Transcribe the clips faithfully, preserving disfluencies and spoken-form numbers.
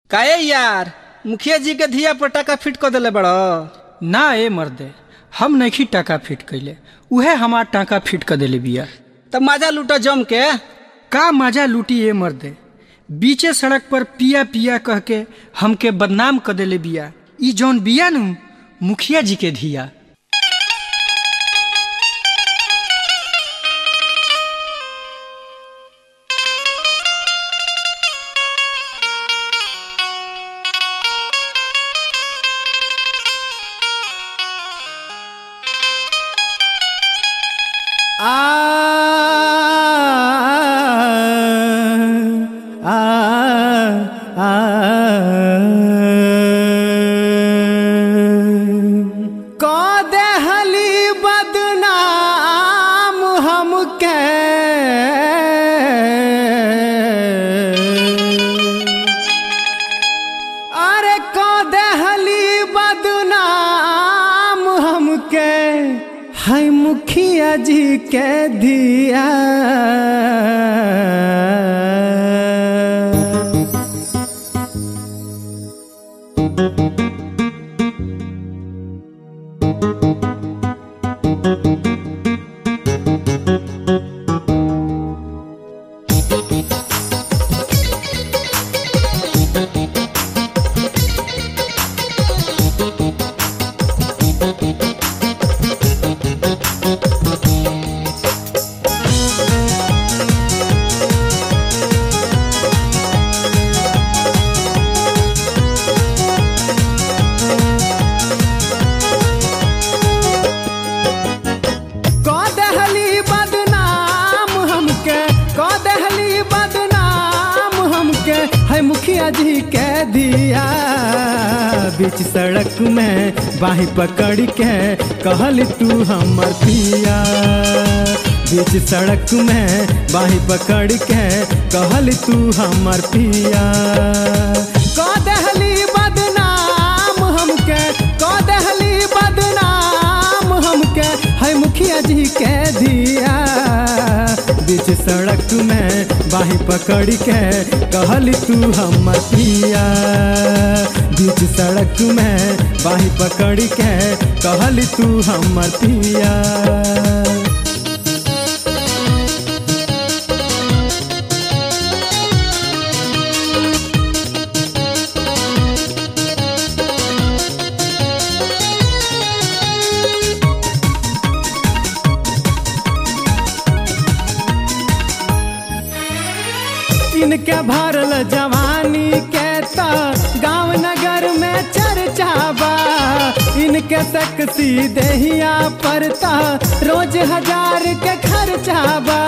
काहे यार मुखिया जी के धिया पर टाका फिट कर दिले बड़ो। ना ए मर्दे, हम नहीं टाका फिट कैले, उहे हमार टाका फिट कर दिले बिया। तब मजा लूटा जम के। का मजा लूटी ए मर्दे, बीचे सड़क पर पिया पिया कह के हमके बदनाम कर दिले बिया। ई जौन बिया नु मुखिया जी के धिया। आ आ आ को देहली बदनाम हमके अरे को देहली बदनाम हमके है मुखिया जी के धिया। मुखिया जी के दिया बीच सड़क में बाही पकड़ के कहल तू हमर पिया। बीच सड़क में बाही पकड़ के कहल तू हमर पिया। को देहली बदनाम हमके, को देहली बदनाम हमके है मुखिया जी के दिया। बीच सड़क में बाही पकड़ के कहली तू हमर पिया। बीच सड़क में बाही पकड़ के कहली तू हमर पिया। इनके भरल जवानी के तो गाँव नगर में चर्चा बा। इनके सेक्सी देहिया पर तो रोज हजार के खर्चा बा।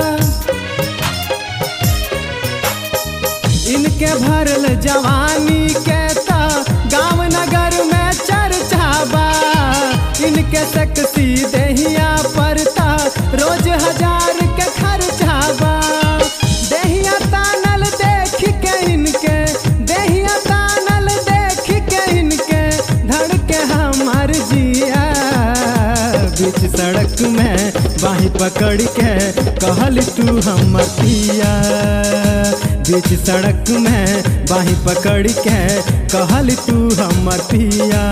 इनके भरल जवानी के तो गाँव नगर में चर्चा बा। इनके सेक्सी देहिया पर तो रोज हजार के खर्चा बा। देहिया तानल देख के इनके, देहिया तानल देख के इनके धड़के हमार जिया। बीच सड़क में बाही पकड़ के कहल तू हमर पिया। बीच सड़क में बाही पकड़ के कहल तू हमर पिया।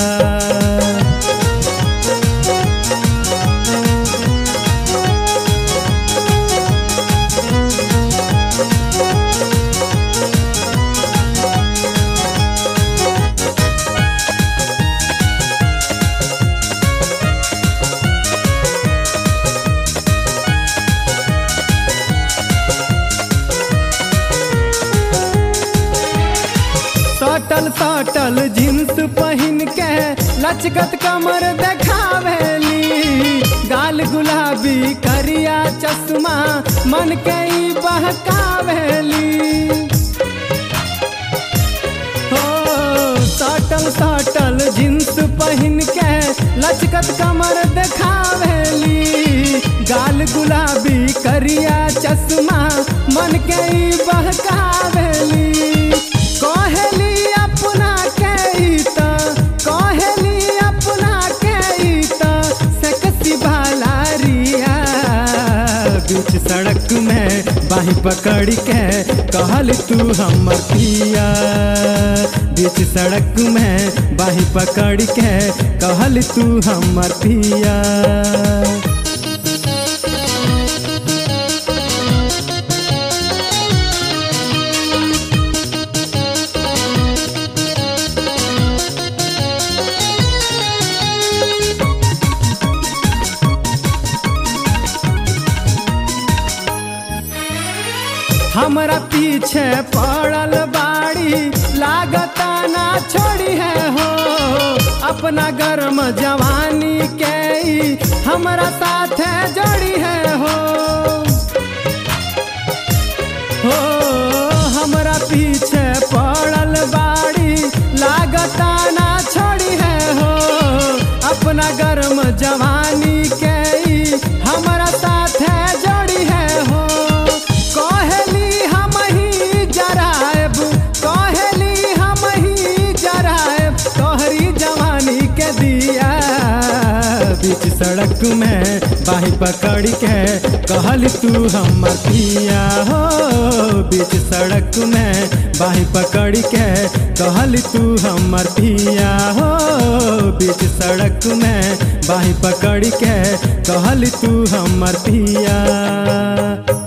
सटल सटल जींस पहन के लचकत कमर देखावेली। गाल गुलाबी करिया चश्मा मन के ई बहकावेली। हो सटल सटल जींस पहन के लचकत कमर देखावेली। गाल गुलाबी करिया चश्मा मन के ई बहकावेली। कहली अपना के तो, कहली अपना के तो सेक्सी भालारिया। बीच सड़क में बाही पकड़ के कहल तू हमर पिया। बीच सड़क में बाही पकड़ के कहल तू हमर पिया। हमरा पीछे पड़ल बाड़ी लागता ना छोड़ी है हो, अपना गर्म जवानी के ई हमरा साथे जोड़ी है हो। हो हमरा पीछे पड़ल बाड़ी लागता ना छोड़ी है हो, अपना गर्म जवानी के ई हमरा साथे जोड़ी है हो। कहेली हम ही जराएब, कहेली हम ही जराएब तोहरी जवानी के दिया। बीच सड़क में बाही पकड़ के कहल तू हमर पिया हो, बीच सड़क में बाही पकड़ के कहल तू हमर पिया हो, बीच सड़क में बाही पकड़ के कहल तू हमर पिया।